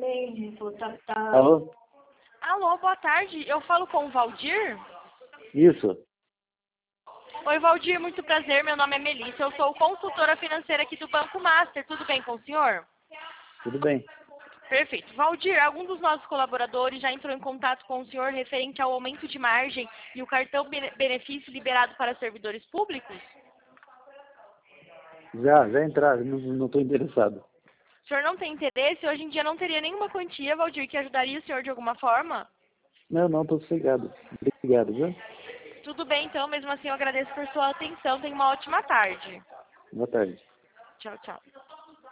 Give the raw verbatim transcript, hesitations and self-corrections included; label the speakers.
Speaker 1: Alô?
Speaker 2: Alô, boa tarde. Eu falo com o Valdir?
Speaker 1: Isso.
Speaker 2: Oi, Valdir, muito prazer. Meu nome é Melissa. Eu sou consultora financeira aqui do Banco Master. Tudo bem com o senhor?
Speaker 1: Tudo bem.
Speaker 2: Perfeito. Valdir, algum dos nossos colaboradores já entrou em contato com o senhor referente ao aumento de margem e o cartão bene- benefício liberado para servidores públicos?
Speaker 1: Já, já entraram, não estou interessado.
Speaker 2: O senhor não tem interesse? Hoje em dia não teria nenhuma quantia, Valdir, que ajudaria o senhor de alguma forma?
Speaker 1: Não, não, estou sossegado. Obrigado, viu?
Speaker 2: Tudo bem, então. Mesmo assim, eu agradeço por sua atenção. Tenha uma ótima tarde.
Speaker 1: Boa tarde.
Speaker 2: Tchau, tchau.